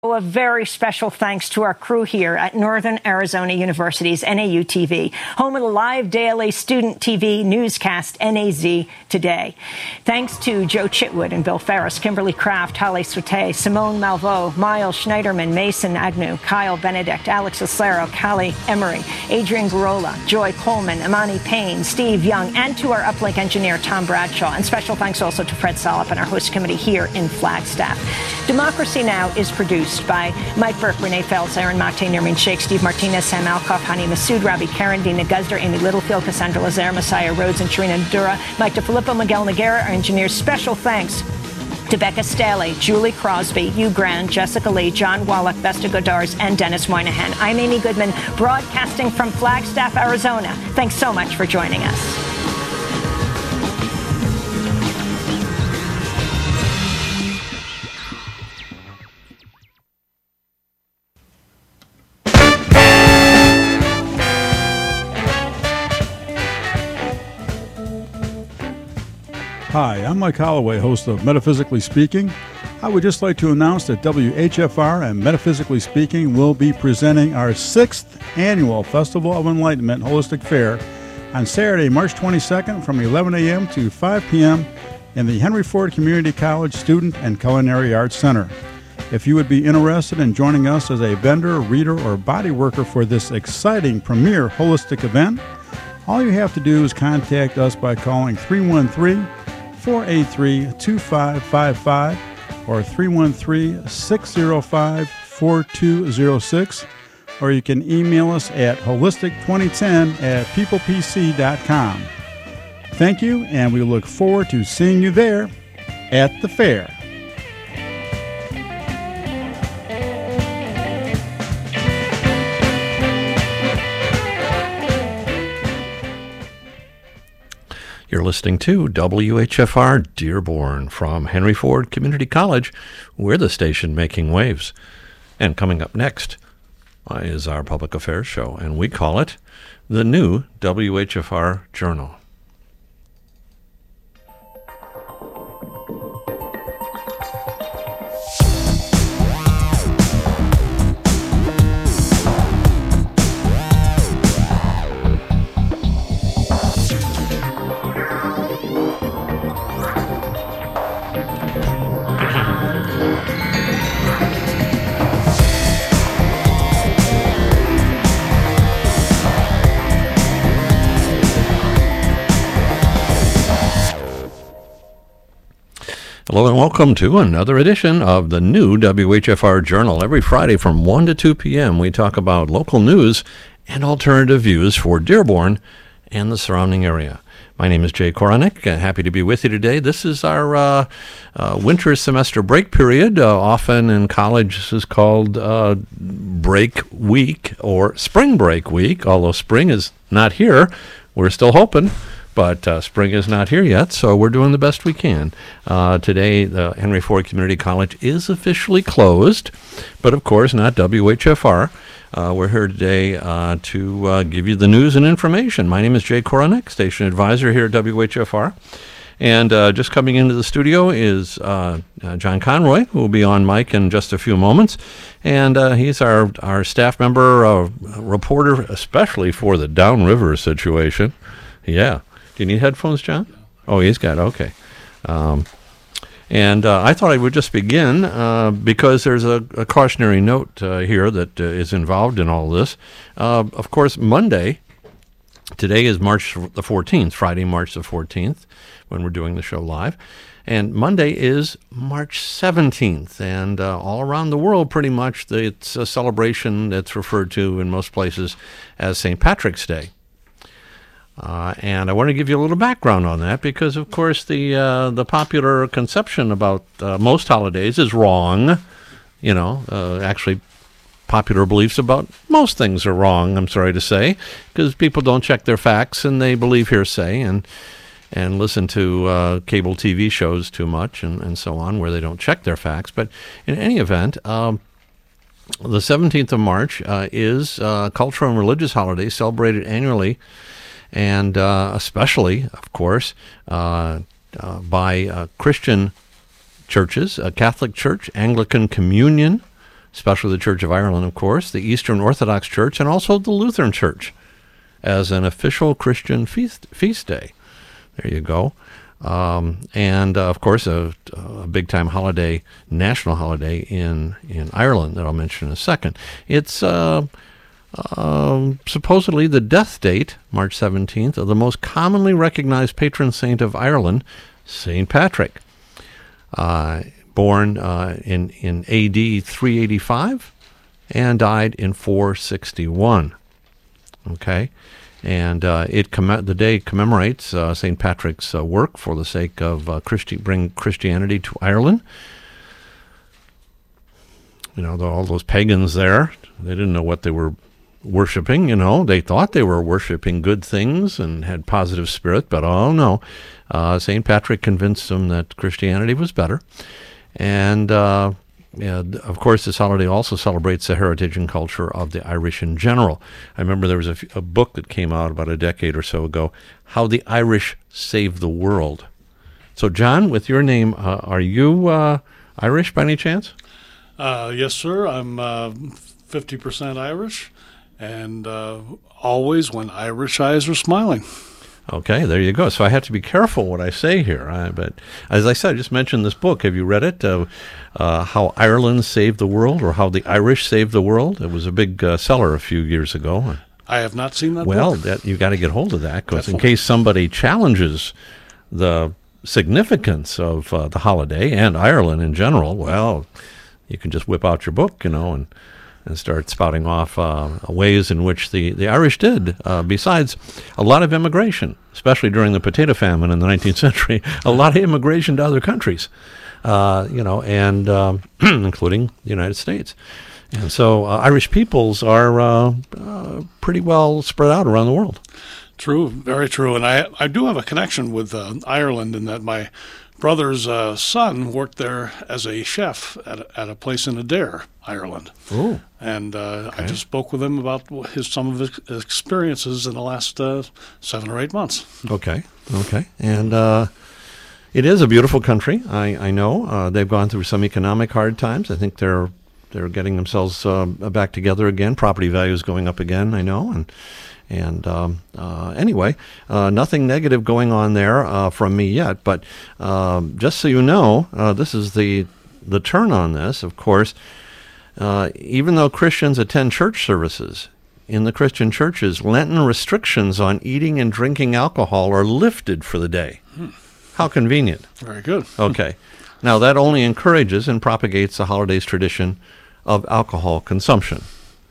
A very special thanks to our crew here at Northern Arizona University's NAU TV, home of the live daily student TV newscast NAZ Today. Thanks to Joe Chitwood and Bill Ferris, Kimberly Kraft, Holly Soute, Simone Malveaux, Miles Schneiderman, Mason Agnew, Kyle Benedict, Alex Aslero, Callie Emery, Adrian Garola, Joy Coleman, Imani Payne, Steve Young, and to our uplink engineer, Tom Bradshaw. And special thanks also to Fred Salop and our host committee here in Flagstaff. Democracy Now! Is produced by Mike Burke, Renee Feltz, Aaron Mate, Nermeen Sheikh, Steve Martinez, Sam Alcoff, Hani Masood, Rabi Karen, Dina Guzder, Amy Littlefield, Cassandra Lazare, Messiah Rhodes, and Sharina Dura, Mike DeFilippo, Miguel Noguera, our engineers. Special thanks to Becca Staley, Julie Crosby, Hugh Grant, Jessica Lee, John Wallach, Vesta Godars, and Dennis Moynihan. I'm Amy Goodman, broadcasting from Flagstaff, Arizona. Thanks so much for joining us. Hi, I'm Mike Holloway, host of Metaphysically Speaking. I would just like to announce that WHFR and Metaphysically Speaking will be presenting our 6th annual Festival of Enlightenment Holistic Fair on Saturday, March 22nd from 11 a.m. to 5 p.m. in the Henry Ford Community College Student and Culinary Arts Center. If you would be interested in joining us as a vendor, reader, or body worker for this exciting premier holistic event, all you have to do is contact us by calling 313-483-2555 or 313-605-4206, or you can email us at holistic2010@peoplepc.com. Thank you, and we look forward to seeing you there at the fair. You're listening to WHFR Dearborn from Henry Ford Community College. We're the station making waves. And coming up next is our public affairs show, and we call it the new WHFR Journal. Hello and welcome to another edition of the new WHFR Journal. Every Friday from 1 to 2 p.m. we talk about local news and alternative views for Dearborn and the surrounding area. My name is Jay Koronek. Happy to be with you today. This is our winter semester break period. Often in college this is called break week or spring break week, although spring is not here. We're still hoping. But spring is not here yet, so we're doing the best we can. Today, the Henry Ford Community College is officially closed, but of course not WHFR. We're here today to give you the news and information. My name is Jay Koronek, station advisor here at WHFR. And just coming into the studio is John Conroy, who will be on mic in just a few moments. And he's our staff member, reporter, especially for the downriver situation. Yeah. Do you need headphones, John? Oh, he's got, okay. And I thought I would just begin because there's a cautionary note here that is involved in all this. Of course, Monday, today is March the 14th, Friday, March the 14th, when we're doing the show live. And Monday is March 17th, and all around the world, pretty much, it's a celebration that's referred to in most places as St. Patrick's Day. And I want to give you a little background on that because, of course, the popular conception about most holidays is wrong. You know, actually, popular beliefs about most things are wrong, I'm sorry to say, because people don't check their facts and they believe hearsay and listen to cable TV shows too much and so on, where they don't check their facts. But in any event, the 17th of March is a cultural and religious holiday celebrated annually, and especially, of course, by Christian churches, a Catholic Church, Anglican Communion, especially the Church of Ireland, of course, the Eastern Orthodox Church, and also the Lutheran Church as an official Christian feast day. There you go. And, of course, a big-time holiday, national holiday in Ireland that I'll mention in a second. It's supposedly the death date, March 17th, of the most commonly recognized patron saint of Ireland, St. Patrick. Born in A.D. 385 and died in 461. Okay, and the day commemorates St. Patrick's work for the sake of bring Christianity to Ireland. You know, all those pagans there, they didn't know what they were worshiping. You know, they thought they were worshiping good things and had positive spirit, but oh no, St. Patrick convinced them that Christianity was better. And, of course, this holiday also celebrates the heritage and culture of the Irish in general. I remember there was a book that came out about a decade or so ago, How the Irish Saved the World. So, John, with your name, are you Irish by any chance? Yes, sir. I'm 50% Irish, and always when Irish eyes are smiling. Okay, there you go. So I have to be careful what I say here. But as I said, I just mentioned this book. Have you read it? How Ireland Saved the World, or How the Irish Saved the World? It was a big seller a few years ago. I have not seen that book. Well, you've got to get hold of that, because in case somebody challenges the significance of the holiday and Ireland in general, well, you can just whip out your book, and start spouting off ways in which the Irish did, besides a lot of immigration, especially during the potato famine in the 19th century, a lot of immigration to other countries, and including the United States. And so Irish peoples are pretty well spread out around the world. True, very true. And I do have a connection with Ireland in that my brother's son worked there as a chef at a place in Adair, Ireland. Ooh. And I just spoke with him about some of his experiences in the last 7 or 8 months. Okay. And it is a beautiful country. I know they've gone through some economic hard times. I think they're getting themselves back together again. Property values going up again, I know. And anyway, nothing negative going on there from me yet. But just so you know, this is the turn on this, of course. Even though Christians attend church services, in the Christian churches, Lenten restrictions on eating and drinking alcohol are lifted for the day. How convenient. Very good. Okay. Now, that only encourages and propagates the holiday's tradition of alcohol consumption.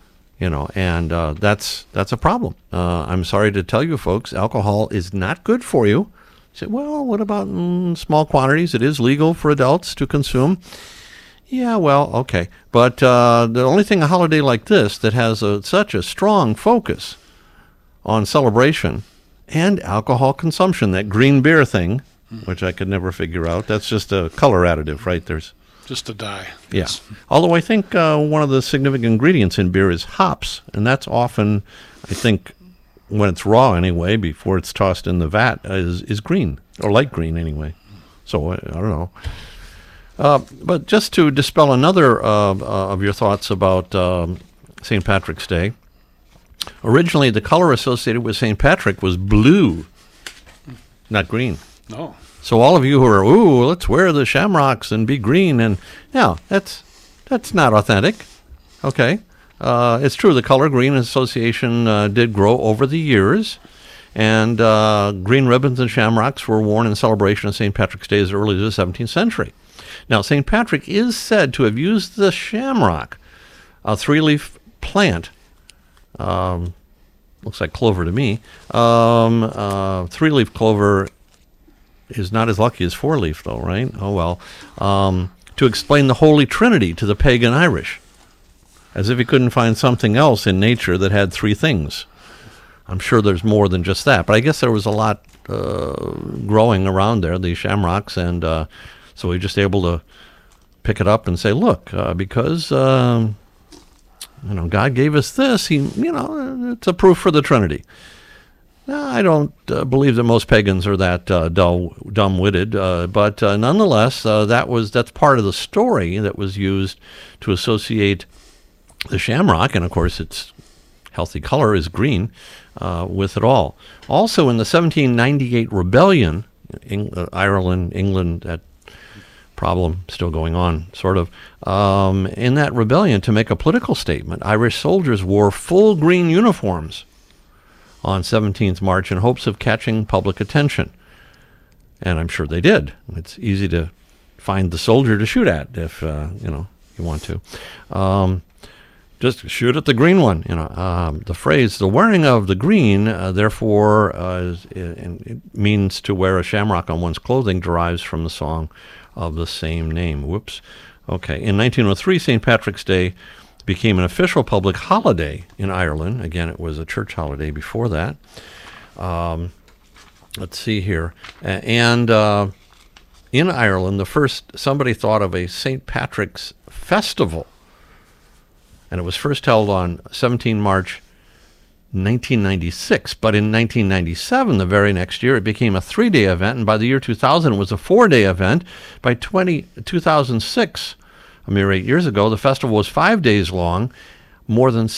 And that's a problem. I'm sorry to tell you, folks, alcohol is not good for you. You say, well, what about small quantities? It is legal for adults to consume. Yeah, well, okay. But the only thing a holiday like this that has such a strong focus on celebration and alcohol consumption, that green beer thing, which I could never figure out, that's just a color additive, right? There's just to die. Yeah. Yes. Although I think one of the significant ingredients in beer is hops, and that's often, I think, when it's raw anyway, before it's tossed in the vat, is green, or light green anyway. So I don't know. But just to dispel another of your thoughts about St. Patrick's Day, originally the color associated with St. Patrick was blue, not green. No. So all of you who are, let's wear the shamrocks and be green, and no, that's not authentic. Okay, it's true. The color green association did grow over the years, and green ribbons and shamrocks were worn in celebration of St. Patrick's Day as early as the 17th century. Now, St. Patrick is said to have used the shamrock, a three-leaf plant. Looks like clover to me. Three-leaf clover is not as lucky as four-leaf, though, right? Oh, well. To explain the Holy Trinity to the pagan Irish, as if he couldn't find something else in nature that had three things. I'm sure there's more than just that, but I guess there was a lot growing around there, these shamrocks, and so we're just able to pick it up and say, look, because God gave us this, it's a proof for the Trinity. I don't believe that most pagans are that dumb-witted, but nonetheless, that's part of the story that was used to associate the shamrock, and of course its healthy color is green, with it all. Also, in the 1798 rebellion, Ireland, England, that problem still going on, sort of. In that rebellion, to make a political statement, Irish soldiers wore full green uniforms on 17th March in hopes of catching public attention. And I'm sure they did. It's easy to find the soldier to shoot at if, you want to. Just shoot at the green one. The phrase, the wearing of the green, therefore, it means to wear a shamrock on one's clothing, derives from the song of the same name. Whoops. Okay. In 1903, St. Patrick's Day became an official public holiday in Ireland. Again, it was a church holiday before that. Let's see here. And in Ireland, somebody thought of a St. Patrick's festival. And it was first held on 17 March 1996. But in 1997, the very next year, it became a 3-day event. And by the year 2000, it was a 4-day event. By 2006, a mere 8 years ago, the festival was 5 days long. More than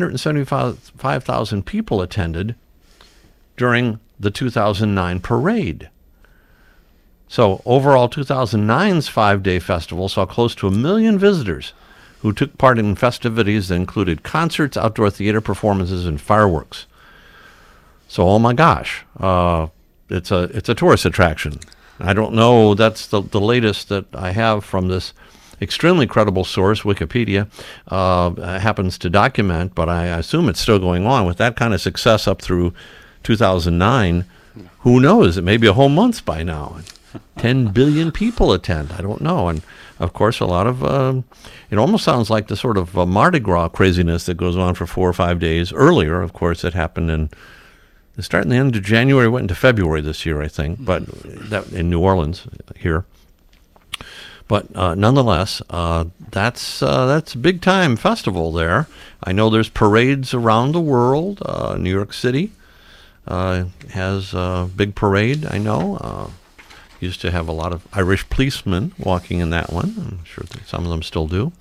675,000 people attended during the 2009 parade. So overall, 2009's 5-day festival saw close to 1 million visitors who took part in festivities that included concerts, outdoor theater performances, and fireworks. So, oh my gosh, it's a tourist attraction. I don't know, that's the latest that I have from this extremely credible source, Wikipedia, happens to document, but I assume it's still going on. With that kind of success up through 2009, who knows, it may be a whole month by now. 10 billion people attend, I don't know. And of course, a lot of, it almost sounds like the sort of Mardi Gras craziness that goes on for 4 or 5 days. Earlier, of course, it happened starting the end of January, went into February this year, I think, but that in New Orleans here. But nonetheless, that's a big time festival there. I know there's parades around the world. New York City has a big parade, I know. Used to have a lot of Irish policemen walking in that one. I'm sure that some of them still do.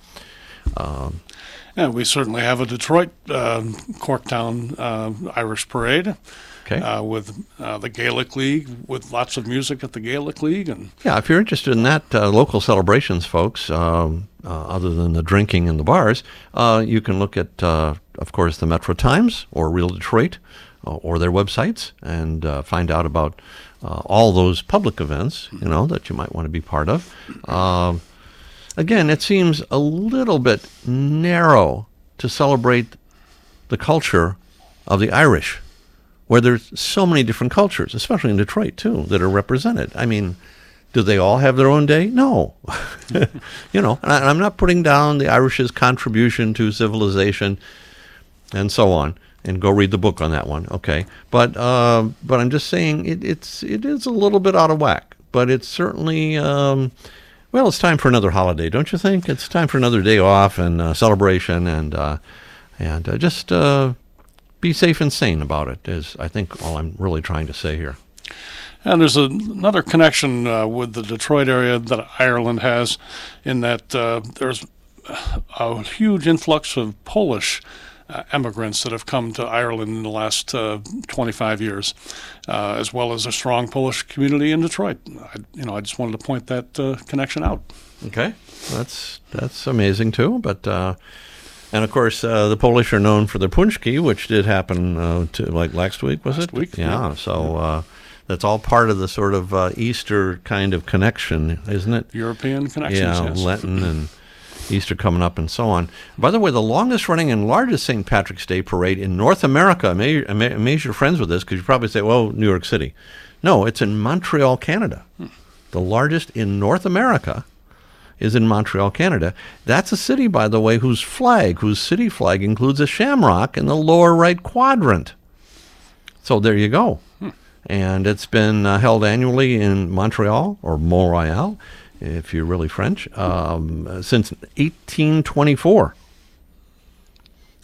Yeah, we certainly have a Detroit Corktown Irish parade. Okay. With the Gaelic League, with lots of music at the Gaelic League. And yeah, if you're interested in that, local celebrations, folks, other than the drinking in the bars, you can look at, of course, the Metro Times or Real Detroit or their websites and find out about all those public events, that you might want to be part of. Again, it seems a little bit narrow to celebrate the culture of the Irish, where there's so many different cultures, especially in Detroit, too, that are represented. I mean, do they all have their own day? No. And I'm not putting down the Irish's contribution to civilization and so on. And go read the book on that one, okay? But I'm just saying it is a little bit out of whack. But it's certainly, it's time for another holiday, don't you think? It's time for another day off and celebration and just be safe and sane about it is, I think, all I'm really trying to say here. And there's another connection with the Detroit area that Ireland has, in that there's a huge influx of Polish immigrants that have come to Ireland in the last 25 years, as well as a strong Polish community in Detroit. I just wanted to point that connection out. Okay, that's amazing too. But and of course, the Polish are known for their punchki, which did happen last week, was it? Last week, yeah. So that's all part of the sort of Easter kind of connection, isn't it? European connections, yeah, yes. Lenten and Easter coming up and so on. By the way, the longest running and largest St. Patrick's Day parade in North America, amaze your friends with this, because you probably say, well, New York City. No, it's in Montreal, Canada. The largest in North America is in Montreal, Canada. That's a city, by the way, whose city flag includes a shamrock in the lower right quadrant. So there you go. And it's been held annually in Montreal, or Montreal, if you're really French, since 1824.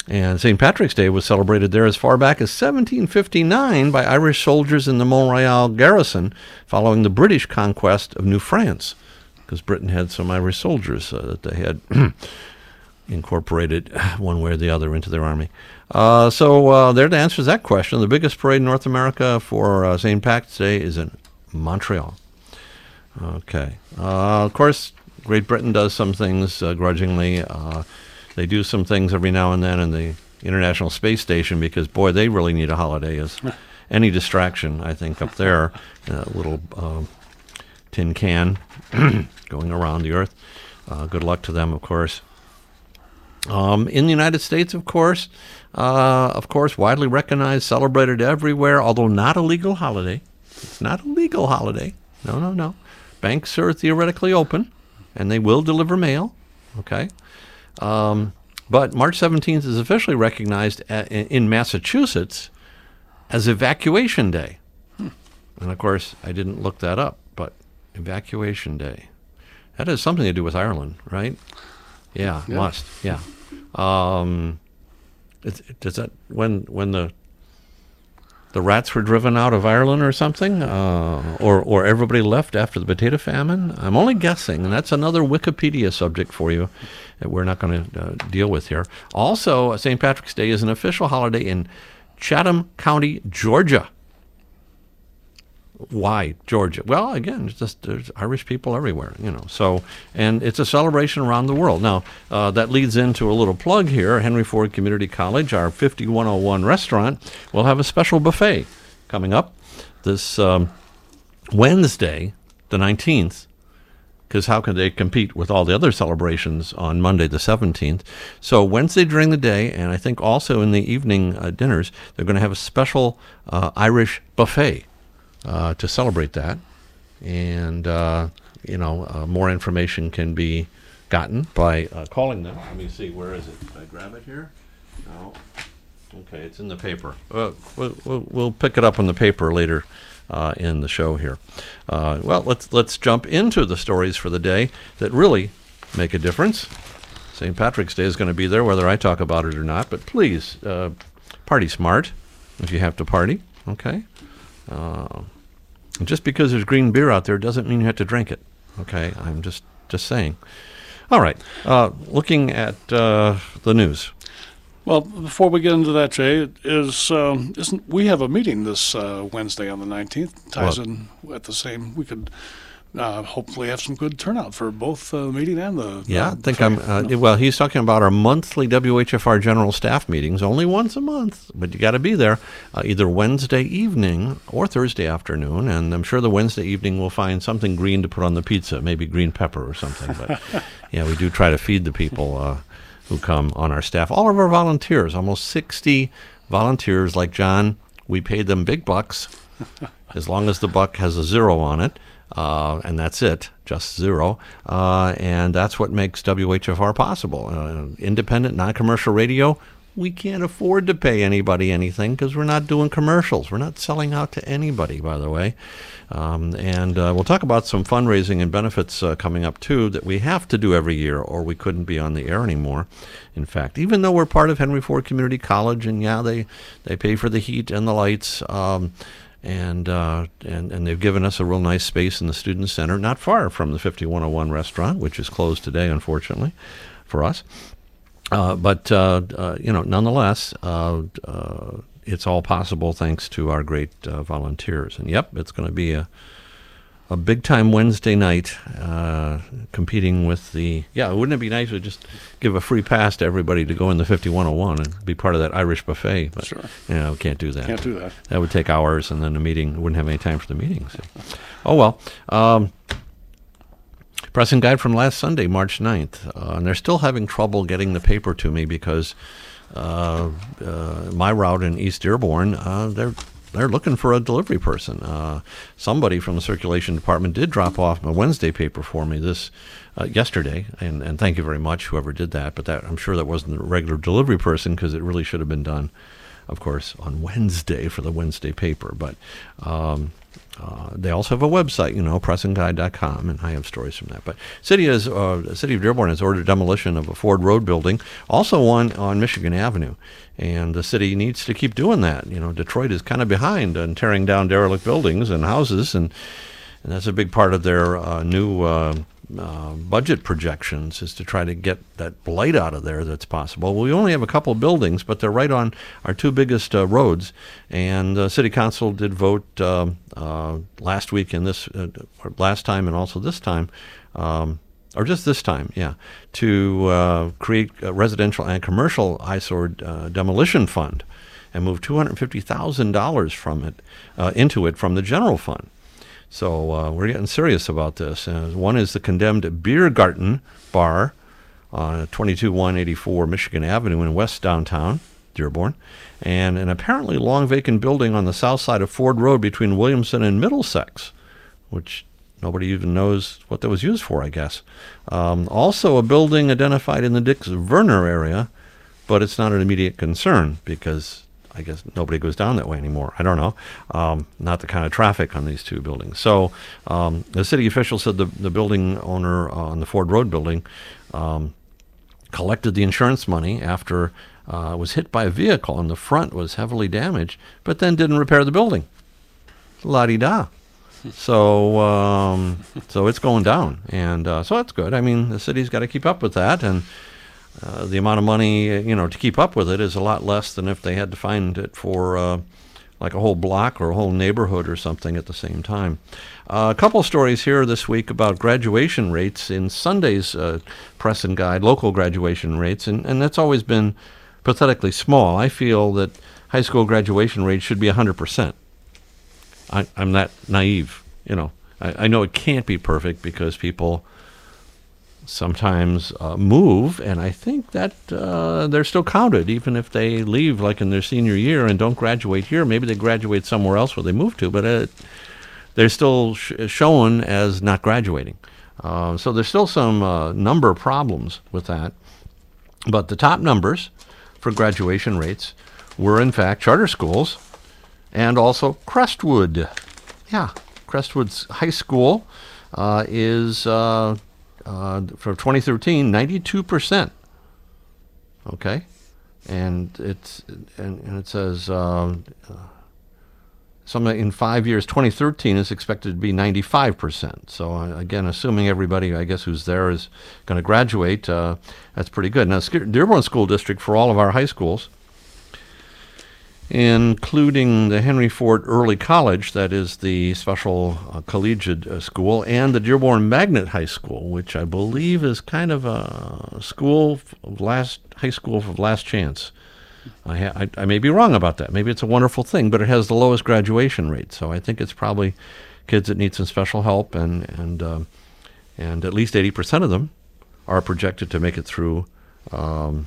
And St. Patrick's Day was celebrated there as far back as 1759 by Irish soldiers in the Mont-Royal garrison following the British conquest of New France, because Britain had some Irish soldiers that they had incorporated one way or the other into their army. So there to answer that question, the biggest parade in North America for St. Patrick's Day is in Montreal. Okay. Of course, Great Britain does some things grudgingly. They do some things every now and then in the International Space Station because, boy, they really need a holiday as any distraction, I think, up there. A little tin can going around the Earth. Good luck to them, of course. In the United States, of course, widely recognized, celebrated everywhere, although not a legal holiday. It's not a legal holiday. No. Banks are theoretically open, and they will deliver mail. Okay. But March 17th is officially recognized in Massachusetts as Evacuation Day. And, of course, I didn't look that up, but Evacuation Day. That has something to do with Ireland, right? Yeah. Must. Yeah. Does that when the rats were driven out of Ireland or something, or everybody left after the potato famine? I'm only guessing, and that's another Wikipedia subject for you that we're not going to deal with here. Also, St. Patrick's Day is an official holiday in Chatham County, Georgia. Why Georgia? Well, again, it's just there's Irish people everywhere, So, and it's a celebration around the world. Now, that leads into a little plug here. Henry Ford Community College, our 5101 restaurant, will have a special buffet coming up this Wednesday, the 19th. Because how can they compete with all the other celebrations on Monday the 17th? So Wednesday during the day, and I think also in the evening dinners, they're going to have a special Irish buffet to celebrate that. And, more information can be gotten by calling them. Let me see, where is it? Did I grab it here? No. Okay, it's in the paper. We'll pick it up on the paper later in the show here. Well, let's jump into the stories for the day that really make a difference. St. Patrick's Day is going to be there, whether I talk about it or not. But please, party smart if you have to party. Okay. Just because there's green beer out there doesn't mean you have to drink it. Okay, I'm just saying. All right. Looking at the news. Well, before we get into that, Jay, we have a meeting this Wednesday on the 19th. Ties in at the same. We could hopefully have some good turnout for both the meeting and the. Yeah, I think well, he's talking about our monthly WHFR general staff meetings, only once a month, but you got to be there either Wednesday evening or Thursday afternoon. And I'm sure the Wednesday evening we'll find something green to put on the pizza, maybe green pepper or something. But yeah, we do try to feed the people who come on our staff. All of our volunteers, almost 60 volunteers like John, we paid them big bucks as long as the buck has a zero on it, and that's it, just zero. And that's what makes WHFR possible. Independent, non-commercial radio, we can't afford to pay anybody anything because we're not doing commercials. We're not selling out to anybody, by the way. And we'll talk about some fundraising and benefits coming up, too, that we have to do every year or we couldn't be on the air anymore. In fact, even though we're part of Henry Ford Community College, and yeah, they pay for the heat and the lights, and they've given us a real nice space in the Student Center, not far from the 5101 restaurant, which is closed today, unfortunately, for us. But nonetheless, it's all possible thanks to our great volunteers. And yep, it's going to be a big-time Wednesday night competing with wouldn't it be nice to just give a free pass to everybody to go in the 5101 and be part of that Irish buffet? But, sure. We can't do that. Can't do that. That would take hours, and then the meeting wouldn't have any time for the meeting. So. Oh, well. Pressing guide from last Sunday, March 9th. And they're still having trouble getting the paper to me because my route in East Dearborn, they're looking for a delivery person. Somebody from the circulation department did drop off a Wednesday paper for me yesterday, and thank you very much, whoever did that. But I'm sure that wasn't a regular delivery person because it really should have been done of course, on Wednesday for the Wednesday paper. But they also have a website, pressandguide.com, and I have stories from that. But the city of Dearborn has ordered demolition of a Ford Road building, also one on Michigan Avenue, and the city needs to keep doing that. Detroit is kind of behind on tearing down derelict buildings and houses, and that's a big part of their new budget projections, is to try to get that blight out of there that's possible. We only have a couple of buildings, but they're right on our two biggest roads, and City Council did vote last week and last time and also this time, or just this time, to create a residential and commercial eyesore demolition fund and move $250,000 from it into it from the general fund. So we're getting serious about this. One is the condemned Biergarten Bar on 22184 Michigan Avenue in West Downtown Dearborn, and an apparently long vacant building on the south side of Ford Road between Williamson and Middlesex, which nobody even knows what that was used for, I guess. Also a building identified in the Dix Werner area, but it's not an immediate concern because I guess nobody goes down that way anymore. I don't know. Not the kind of traffic on these two buildings. So the city official said the building owner on the Ford Road building collected the insurance money after it was hit by a vehicle and the front was heavily damaged, but then didn't repair the building. La-di-da. So it's going down, and so that's good. I mean, the city's got to keep up with that, and the amount of money, to keep up with it is a lot less than if they had to find it for like a whole block or a whole neighborhood or something at the same time. A couple of stories here this week about graduation rates in Sunday's Press and Guide, local graduation rates, and that's always been pathetically small. I feel that high school graduation rates should be 100%. I'm that naive, I know it can't be perfect because people sometimes move, and I think that they're still counted, even if they leave like in their senior year and don't graduate here. Maybe they graduate somewhere else where they move to, but they're still shown as not graduating. So there's still some number problems with that. But the top numbers for graduation rates were, in fact, charter schools and also Crestwood. Yeah, Crestwood's high school is... for 2013, 92%. Okay, and it says something in 5 years. 2013 is expected to be 95%. So again, assuming everybody, I guess, who's there is going to graduate, that's pretty good. Now, Dearborn School District, for all of our high schools, including the Henry Ford Early College, that is the special collegiate school, and the Dearborn Magnet High School, which I believe is kind of a high school of last chance. I may be wrong about that. Maybe it's a wonderful thing, but it has the lowest graduation rate. So I think it's probably kids that need some special help, and at least 80% of them are projected to make it through. By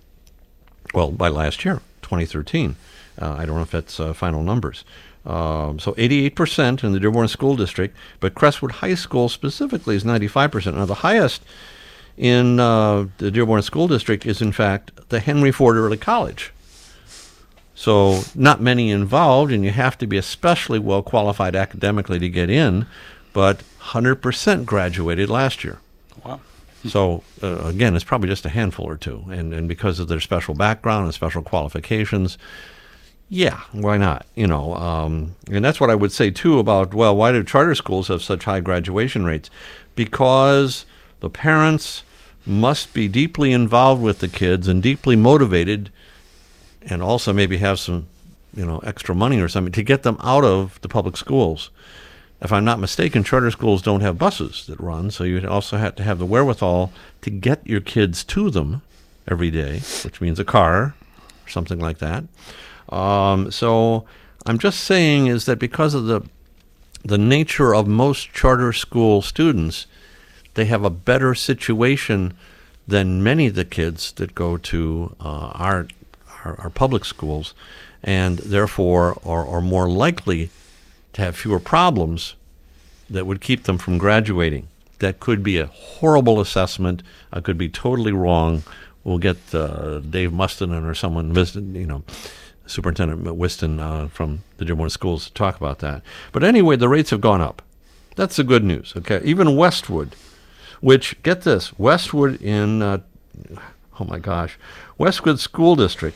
last year, 2013. I don't know if that's final numbers. So 88% in the Dearborn School District, but Crestwood High School specifically is 95%. Now, the highest in the Dearborn School District is, in fact, the Henry Ford Early College. So not many involved, and you have to be especially well qualified academically to get in, but 100% graduated last year. Wow. So, again, it's probably just a handful or two, and because of their special background and special qualifications, yeah, why not? And that's what I would say, too, about, well, why do charter schools have such high graduation rates? Because the parents must be deeply involved with the kids and deeply motivated, and also maybe have some, extra money or something to get them out of the public schools. If I'm not mistaken, charter schools don't have buses that run, so you also have to have the wherewithal to get your kids to them every day, which means a car or something like that. So I'm just saying is that because of the nature of most charter school students, they have a better situation than many of the kids that go to our public schools, and therefore are more likely to have fewer problems that would keep them from graduating. That could be a horrible assessment. I could be totally wrong. We'll get Dave Mustonen or someone Superintendent Whiston from the Dearborn Schools to talk about that. But anyway, the rates have gone up. That's the good news. Okay, even Westwood, which, get this, Westwood in, oh my gosh, Westwood School District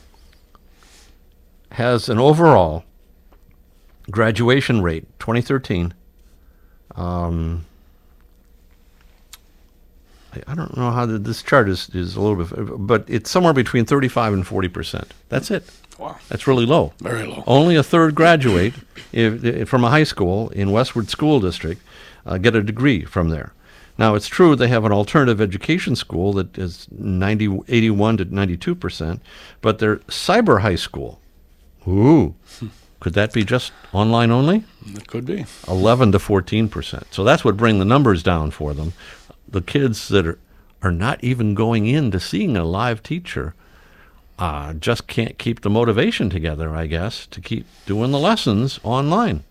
has an overall graduation rate, 2013. I don't know how this chart is a little bit, but it's somewhere between 35 and 40%. That's it. Wow. That's really low. Very low. Only a third graduate from a high school in Westwood School District get a degree from there. Now, it's true they have an alternative education school that is 81 to 92%, but their cyber high school, could that be just online only? It could be. 11 to 14%. So that's what bring the numbers down for them. The kids that are not even going in to seeing a live teacher just can't keep the motivation together, I guess, to keep doing the lessons online.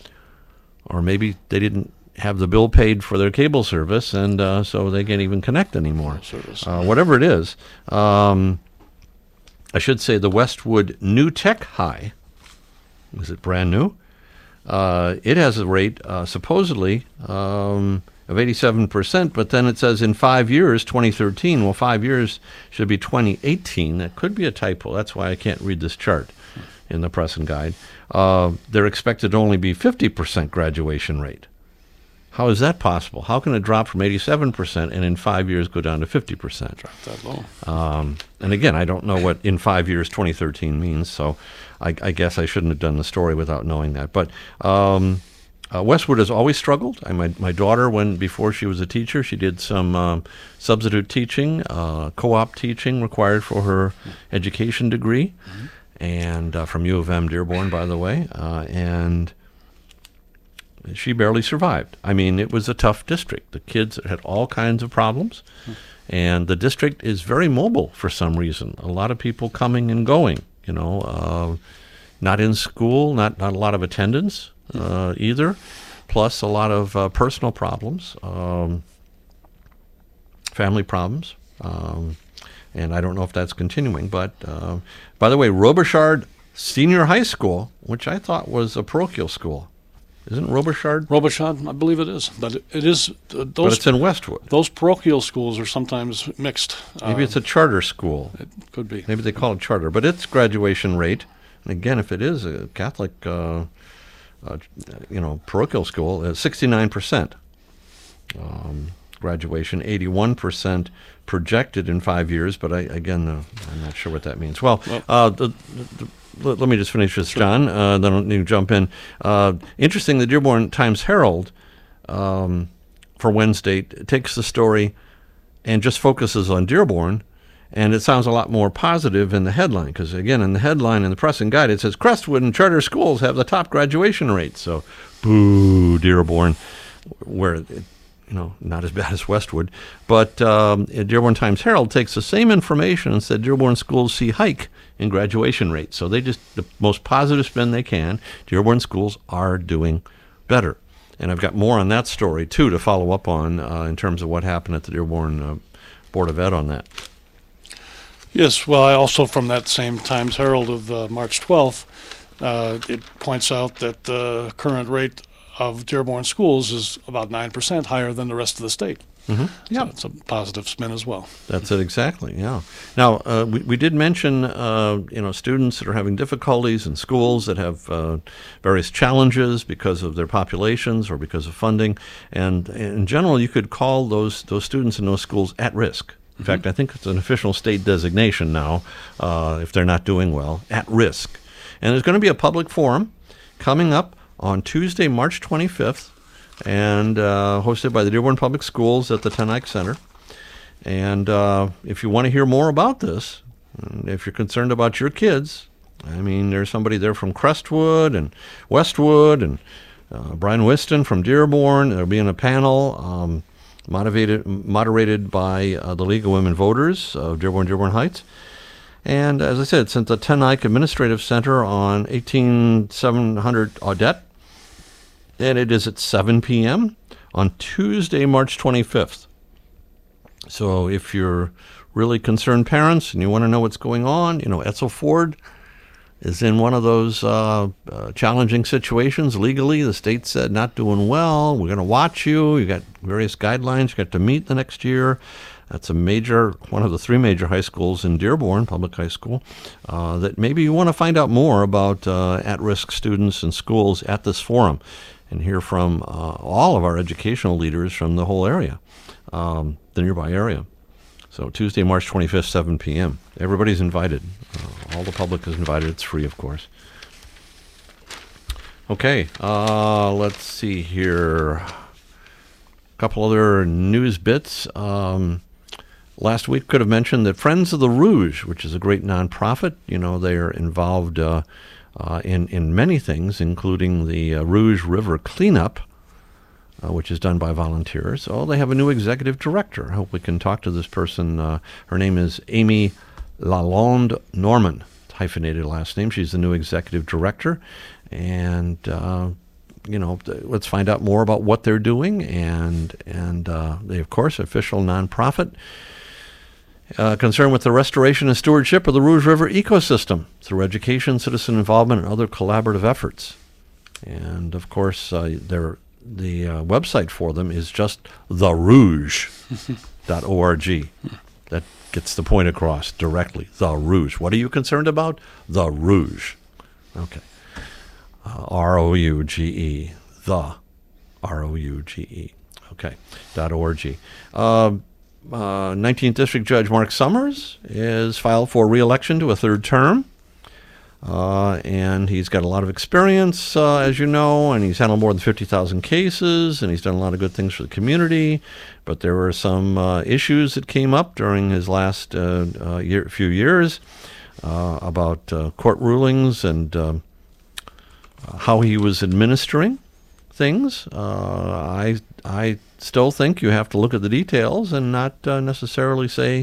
Or maybe they didn't have the bill paid for their cable service, and so they can't even connect anymore. Whatever it is. I should say the Westwood New Tech High, is it brand new? It has a rate, supposedly, of 87%, but then it says in 5 years, 2013. Well, 5 years should be 2018. That could be a typo. That's why I can't read this chart in the press and guide. They're expected to only be 50% graduation rate. How is that possible? How can it drop from 87% and in 5 years go down to 50%? Drop that low. And again, I don't know what in 5 years 2013 means, so I guess I shouldn't have done the story without knowing that. But Westwood has always struggled. My daughter, before she was a teacher, she did some substitute teaching, co-op teaching required for her education degree, and from U of M Dearborn, by the way, and she barely survived. I mean, it was a tough district. The kids had all kinds of problems, and the district is very mobile for some reason. A lot of people coming and going, not in school, not a lot of attendance either, plus a lot of personal problems, family problems, and I don't know if that's continuing. But, by the way, Robichaud Senior High School, which I thought was a parochial school, isn't Robichaud? Robichaud, I believe it is, but it is. But it's in Westwood. Those parochial schools are sometimes mixed. Maybe it's a charter school. It could be. Maybe they call it charter, but its graduation rate, and again, if it is a Catholic, parochial school, 69% graduation, 81% projected in 5 years. But I'm not sure what that means. Well, let me just finish this, John. Then you jump in. Interesting, the Dearborn Times-Herald for Wednesday takes the story and just focuses on Dearborn, and it sounds a lot more positive in the headline, because, again, in the headline in the press and guide, it says Crestwood and charter schools have the top graduation rate. So, boo, Dearborn, where not as bad as Westwood. But Dearborn Times-Herald takes the same information and said Dearborn schools see hike in graduation rate. So they just, the most positive spin they can, Dearborn schools are doing better. And I've got more on that story, too, to follow up on in terms of what happened at the Dearborn Board of Ed on that. Yes, well, I also, from that same Times-Herald of March 12th, it points out that the current rate of Dearborn schools is about 9% higher than the rest of the state. Mm-hmm. Yeah, so it's a positive spin as well. That's it, exactly. Yeah. Now we did mention students that are having difficulties in schools that have various challenges because of their populations or because of funding, and in general, you could call those students in those schools at risk. In fact, I think it's an official state designation now, if they're not doing well, at risk. And there's going to be a public forum coming up on Tuesday, March 25th, and hosted by the Dearborn Public Schools at the Ten Eyck Center. And if you want to hear more about this, and if you're concerned about your kids, I mean, there's somebody there from Crestwood and Westwood, and Brian Whiston from Dearborn. There'll be in a panel moderated by the League of Women Voters of Dearborn Heights. And as I said, it's at the Ten Eyck Administrative Center on 18700 Audette. And it is at 7 p.m. on Tuesday, March 25th. So if you're really concerned parents and you want to know what's going on, Etzel Ford is in one of those challenging situations legally. The state said not doing well. We're going to watch you. You got various guidelines. You got to meet the next year. That's one of the 3 major high schools in Dearborn, public high school, that maybe you want to find out more about at-risk students and schools at this forum and hear from all of our educational leaders from the whole area, the nearby area. So Tuesday, March 25th, 7 p.m. Everybody's invited. All the public is invited. It's free, of course. Okay, let's see here. A couple other news bits. Last week could have mentioned that Friends of the Rouge, which is a great nonprofit, they are involved in many things, including the Rouge River cleanup, which is done by volunteers. Oh, they have a new executive director. I hope we can talk to this person. Her name is Amy Lalonde Norman, hyphenated last name. She's the new executive director. And, let's find out more about what they're doing. And they, of course, official nonprofit concerned with the restoration and stewardship of the Rouge River ecosystem through education, citizen involvement, and other collaborative efforts. And, of course, the website for them is just therouge.org. That gets the point across directly. The Rouge. What are you concerned about? The Rouge. Okay. R-O-U-G-E. The R-O-U-G-E. Okay. .org. 19th District Judge Mark Summers is filed for re-election to a 3rd term. And he's got a lot of experience, as you know, and he's handled more than 50,000 cases, and he's done a lot of good things for the community. But there were some issues that came up during his last few years about court rulings and how he was administering things. I still think you have to look at the details and not necessarily say,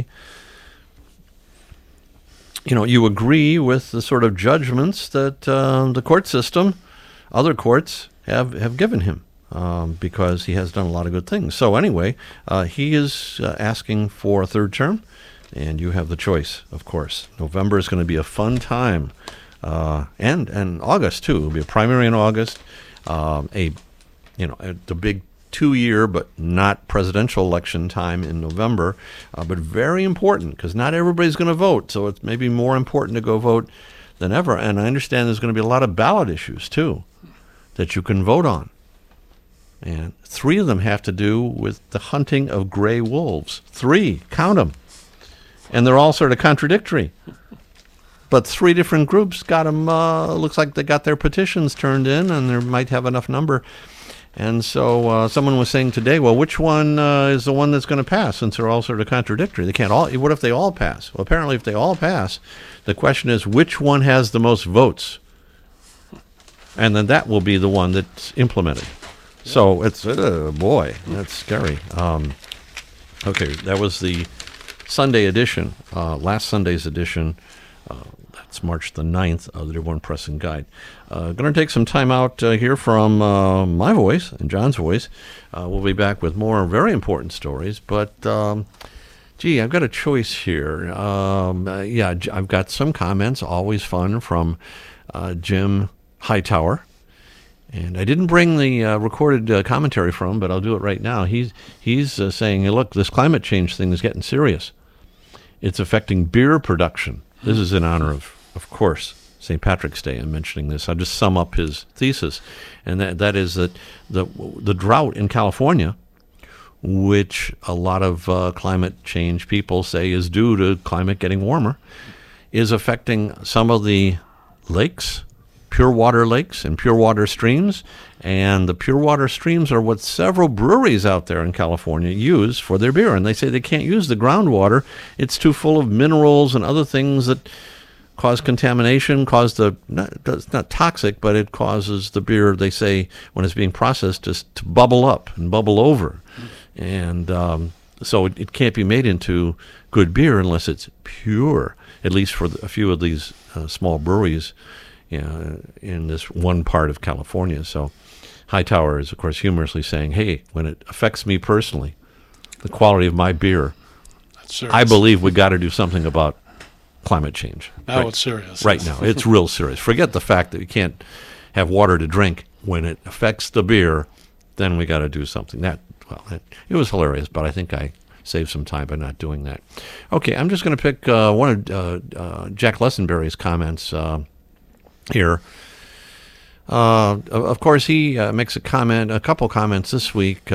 you agree with the sort of judgments that the court system, other courts, have given him because he has done a lot of good things. So anyway, he is asking for a 3rd term, and you have the choice, of course. November is going to be a fun time, and August, too. It will be a primary in August, the big 2-year but not presidential election time in November, but very important because not everybody's going to vote, so it's maybe more important to go vote than ever. And I understand there's going to be a lot of ballot issues, too, that you can vote on. And 3 of them have to do with the hunting of gray wolves. 3, count them. And they're all sort of contradictory. But 3 different groups got them, looks like they got their petitions turned in, and they might have enough number. And so someone was saying today, well, which one is the one that's going to pass, since they're all sort of contradictory? They can't all. What if they all pass? Well, apparently if they all pass, the question is which one has the most votes? And then that will be the one that's implemented. Yeah. So it's, boy, that's scary. Okay, that was the Sunday edition, last Sunday's edition. That's March the 9th of the Dearborn Press and Guide. Going to take some time out here from my voice and John's voice. We'll be back with more very important stories. But, I've got a choice here. I've got some comments, always fun, from Jim Hightower. And I didn't bring the recorded commentary from him, but I'll do it right now. He's saying, hey, look, this climate change thing is getting serious. It's affecting beer production. This is in honor of course, St. Patrick's Day. I'm mentioning this. I'll just sum up his thesis, and that is that the drought in California, which a lot of climate change people say is due to climate getting warmer, is affecting some of the lakes, pure water lakes and pure water streams. And the pure water streams are what several breweries out there in California use for their beer. And they say they can't use the groundwater. It's too full of minerals and other things that cause contamination, it's not toxic, but it causes the beer, they say, when it's being processed, to bubble up and bubble over. And so it can't be made into good beer unless it's pure, at least for a few of these small breweries in this one part of California. So Hightower is, of course, humorously saying, hey, when it affects me personally, the quality of my beer, I believe we got to do something about climate change. Now it's serious. Right now, it's real serious. Forget the fact that you can't have water to drink. When it affects the beer, then we got to do something. It was hilarious, but I think I saved some time by not doing that. Okay, I'm just going to pick one of Jack Lessenberry's comments here. Of course, he makes a couple comments this week.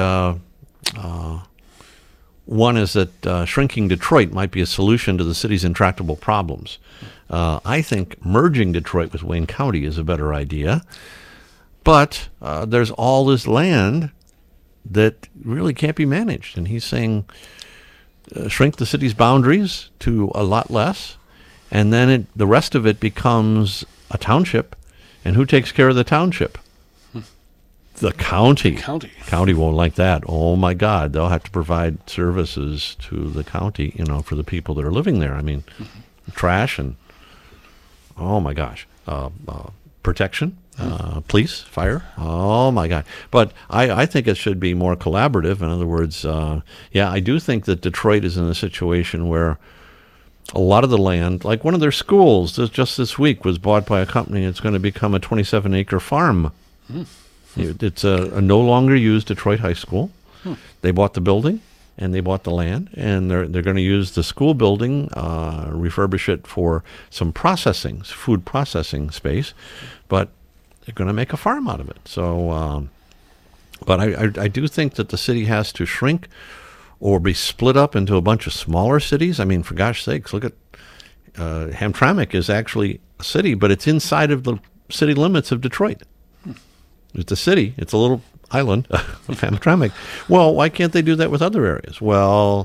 One is that shrinking Detroit might be a solution to the city's intractable problems. I think merging Detroit with Wayne County is a better idea. But there's all this land that really can't be managed. And he's saying shrink the city's boundaries to a lot less, and then the rest of it becomes a township. And who takes care of the township? The county. County won't like that. Oh, my God. They'll have to provide services to the county, for the people that are living there. I mean, trash and, oh, my gosh, protection. Police, fire, oh my God. But I think it should be more collaborative. In other words, I do think that Detroit is in a situation where a lot of the land, like one of their schools just this week, was bought by a company that's going to become a 27-acre farm. It's a no longer used Detroit High School. They bought the building and they bought the land, and they're going to use the school building, refurbish it for some food processing space, but they're going to make a farm out of it. So, but I do think that the city has to shrink or be split up into a bunch of smaller cities. I mean, for gosh sakes, look at Hamtramck is actually a city, but it's inside of the city limits of Detroit. It's a city. It's a little island of Hamtramck. Well, why can't they do that with other areas? Well,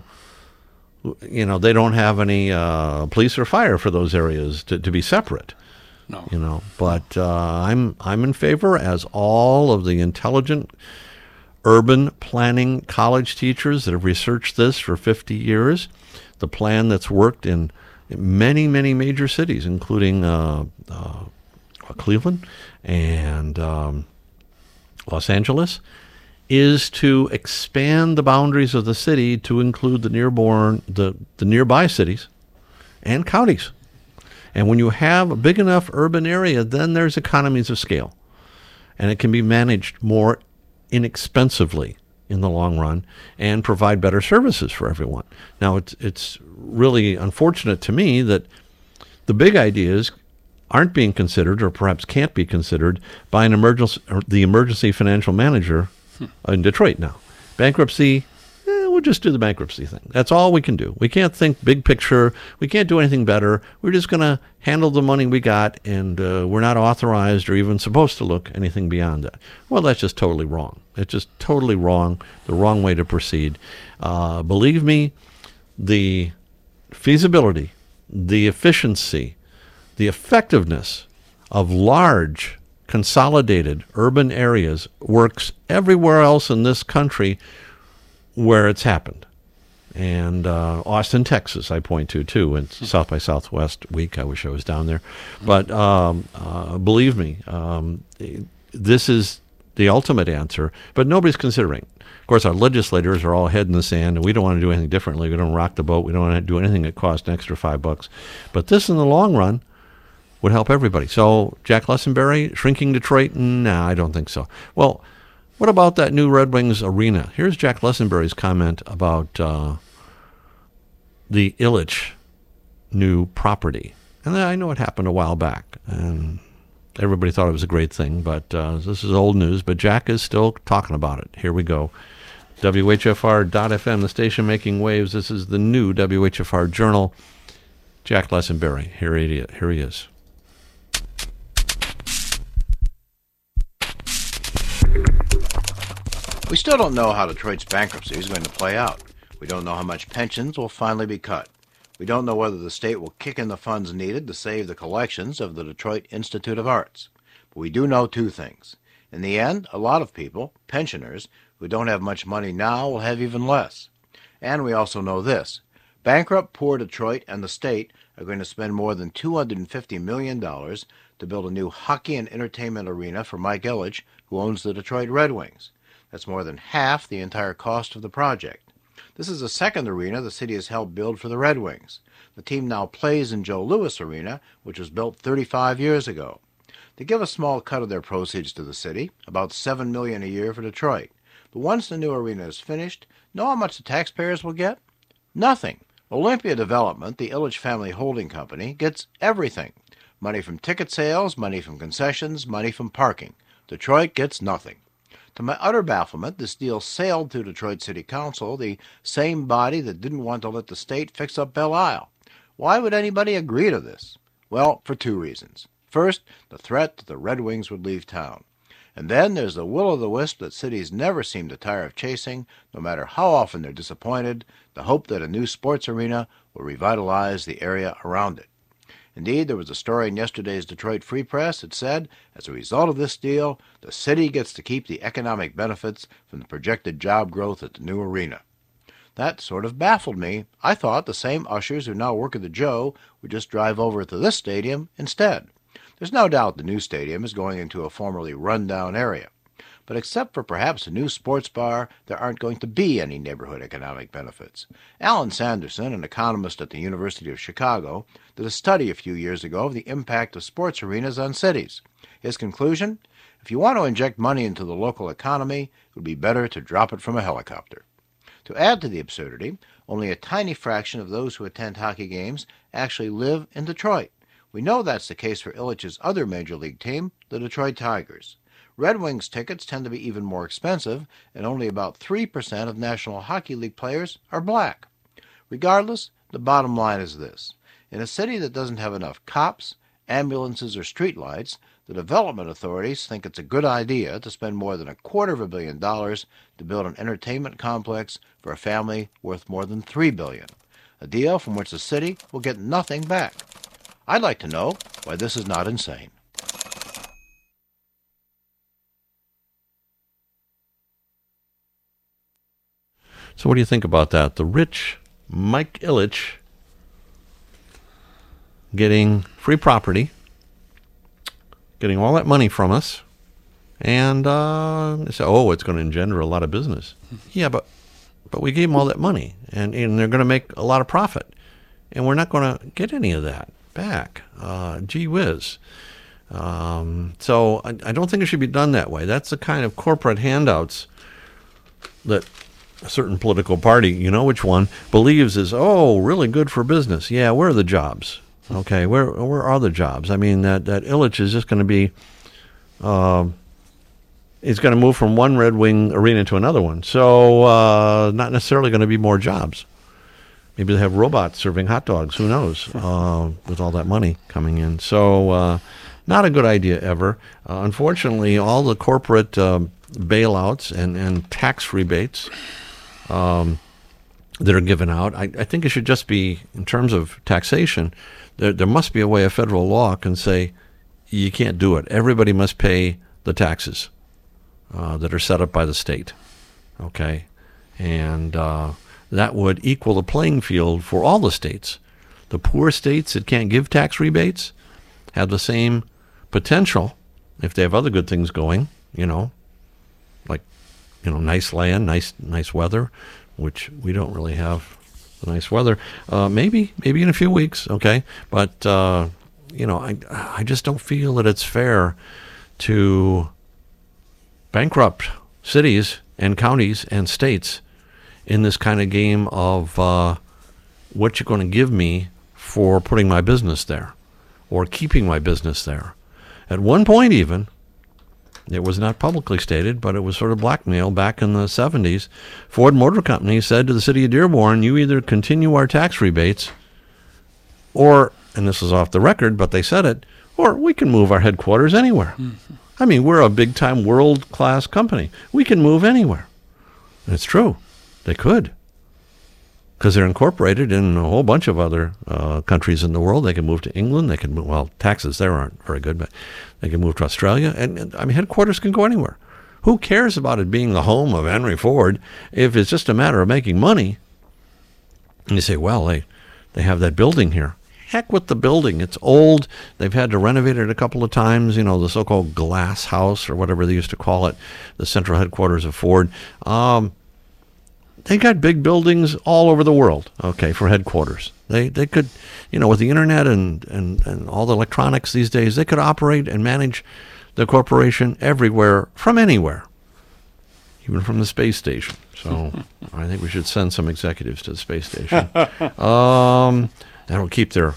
they don't have any police or fire for those areas to be separate. No. But I'm in favor, as all of the intelligent urban planning college teachers that have researched this for 50 years, the plan that's worked in many, many major cities, including Cleveland and Los Angeles, is to expand the boundaries of the city to include the nearby cities and counties. And when you have a big enough urban area, then there's economies of scale. And it can be managed more inexpensively in the long run and provide better services for everyone. Now, it's really unfortunate to me that the big ideas aren't being considered, or perhaps can't be considered, by the emergency financial manager in Detroit now. Bankruptcy, we'll just do the bankruptcy thing. That's all we can do. We can't think big picture. We can't do anything better. We're just going to handle the money we got, and we're not authorized or even supposed to look anything beyond that. Well, that's just totally wrong. It's just totally wrong, the wrong way to proceed. Believe me, the feasibility, the efficiency, the effectiveness of large, consolidated urban areas works everywhere else in this country where it's happened. And Austin, Texas, I point to, too, and South by Southwest week. I wish I was down there. But believe me, this is the ultimate answer, but nobody's considering. Of course, our legislators are all head in the sand, and we don't want to do anything differently. We don't rock the boat. We don't want to do anything that costs an extra $5. But this, in the long run, would help everybody. So, Jack Lessenberry, shrinking Detroit? Nah, I don't think so. Well, what about that new Red Wings arena? Here's Jack Lessenberry's comment about the Ilitch new property. And I know it happened a while back, and everybody thought it was a great thing, but this is old news. But Jack is still talking about it. Here we go. WHFR.FM, the station making waves. This is the new WHFR Journal. Jack Lessenberry. Here he is. We still don't know how Detroit's bankruptcy is going to play out. We don't know how much pensions will finally be cut. We don't know whether the state will kick in the funds needed to save the collections of the Detroit Institute of Arts. But we do know two things. In the end, a lot of people, pensioners, who don't have much money now will have even less. And we also know this. Bankrupt poor Detroit and the state are going to spend more than $250 million to build a new hockey and entertainment arena for Mike Ilitch, who owns the Detroit Red Wings. That's more than half the entire cost of the project. This is the second arena the city has helped build for the Red Wings. The team now plays in Joe Louis Arena, which was built 35 years ago. They give a small cut of their proceeds to the city, about $7 million a year for Detroit. But once the new arena is finished, know how much the taxpayers will get? Nothing. Olympia Development, the Ilitch family holding company, gets everything. Money from ticket sales, money from concessions, money from parking. Detroit gets nothing. To my utter bafflement, this deal sailed through Detroit City Council, the same body that didn't want to let the state fix up Belle Isle. Why would anybody agree to this? Well, for two reasons. First, the threat that the Red Wings would leave town. And then there's the will-o'-the-wisp that cities never seem to tire of chasing, no matter how often they're disappointed, the hope that a new sports arena will revitalize the area around it. Indeed, there was a story in yesterday's Detroit Free Press that said, as a result of this deal, the city gets to keep the economic benefits from the projected job growth at the new arena. That sort of baffled me. I thought the same ushers who now work at the Joe would just drive over to this stadium instead. There's no doubt the new stadium is going into a formerly run-down area. But except for perhaps a new sports bar, there aren't going to be any neighborhood economic benefits. Alan Sanderson, an economist at the University of Chicago, did a study a few years ago of the impact of sports arenas on cities. His conclusion? If you want to inject money into the local economy, it would be better to drop it from a helicopter. To add to the absurdity, only a tiny fraction of those who attend hockey games actually live in Detroit. We know that's the case for Ilitch's other major league team, the Detroit Tigers. Red Wings tickets tend to be even more expensive, and only about 3% of National Hockey League players are black. Regardless, the bottom line is this. In a city that doesn't have enough cops, ambulances, or streetlights, the development authorities think it's a good idea to spend more than $250 million to build an entertainment complex for a family worth more than $3 billion, a deal from which the city will get nothing back. I'd like to know why this is not insane. So what do you think about that? The rich Mike Ilitch getting free property, getting all that money from us, and they say, oh, it's going to engender a lot of business. Yeah, but we gave them all that money, and they're going to make a lot of profit, and we're not going to get any of that back. Gee whiz. So I don't think it should be done that way. That's the kind of corporate handouts that a certain political party, you know which one, believes is, oh, really good for business. Yeah, where are the jobs? Okay, where are the jobs? I mean, that Ilitch is just going to be, it's going to move from one Red Wing arena to another one. So not necessarily going to be more jobs. Maybe they have robots serving hot dogs. Who knows? With all that money coming in. So not a good idea ever. Unfortunately, all the corporate bailouts and tax rebates that are given out, I think it should just be, in terms of taxation, there must be a way a federal law can say you can't do it. Everybody must pay the taxes that are set up by the state. Okay? And that would equal the playing field for all the states. The poor states that can't give tax rebates have the same potential, if they have other good things going, like, nice land, nice weather, which we don't really have the nice weather. Maybe in a few weeks, okay? But, I just don't feel that it's fair to bankrupt cities and counties and states in this kind of game of what you're going to give me for putting my business there or keeping my business there. At one point even, it was not publicly stated, but it was sort of blackmail back in the 70s. Ford Motor Company said to the city of Dearborn, you either continue our tax rebates or, and this is off the record, but they said it, or we can move our headquarters anywhere. Mm-hmm. I mean, we're a big-time world-class company. We can move anywhere. And it's true. They could, because they're incorporated in a whole bunch of other countries in the world. They can move to England. They can move, well, taxes there aren't very good, but they can move to Australia. And I mean, headquarters can go anywhere. Who cares about it being the home of Henry Ford if it's just a matter of making money? And you say, well, they have that building here. Heck with the building. It's old. They've had to renovate it a couple of times, the so-called glass house or whatever they used to call it, the central headquarters of Ford. they got big buildings all over the world, okay, for headquarters. They could, with the internet and all the electronics these days, they could operate and manage the corporation everywhere from anywhere, even from the space station. So I think we should send some executives to the space station. That'll keep their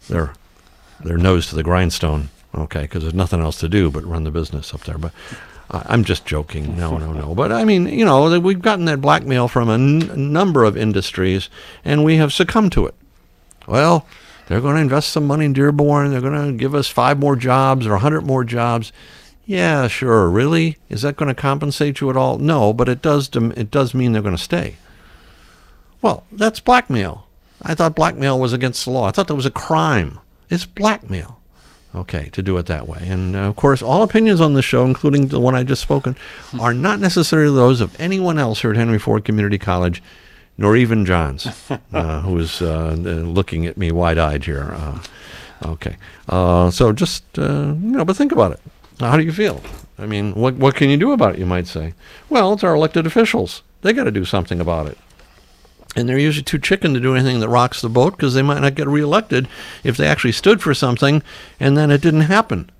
nose to the grindstone, okay, because there's nothing else to do but run the business up there. But I'm just joking. No. But I mean, we've gotten that blackmail from a number of industries, and we have succumbed to it. Well, they're going to invest some money in Dearborn. They're going to give us 5 more jobs or 100 more jobs. Yeah, sure. Really? Is that going to compensate you at all? No, but it does mean they're going to stay. Well, that's blackmail. I thought blackmail was against the law. I thought that was a crime. It's blackmail. Okay, to do it that way. And, of course, all opinions on the show, including the one I just spoken, are not necessarily those of anyone else here at Henry Ford Community College, nor even John's, who is looking at me wide-eyed here. Okay. So just, but think about it. How do you feel? I mean, what can you do about it, you might say? Well, it's our elected officials. They got to do something about it. And they're usually too chicken to do anything that rocks the boat because they might not get reelected if they actually stood for something and then it didn't happen.